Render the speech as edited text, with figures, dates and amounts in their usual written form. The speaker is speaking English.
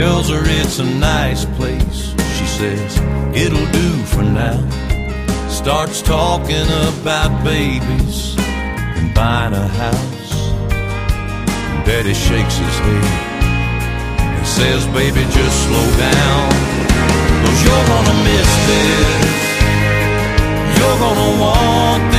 Tells her it's a nice place. She says it'll do for now. Starts talking about babies and buying a house. Daddy shakes his head and says, baby, just slow down, 'cause you're gonna miss this. You're gonna want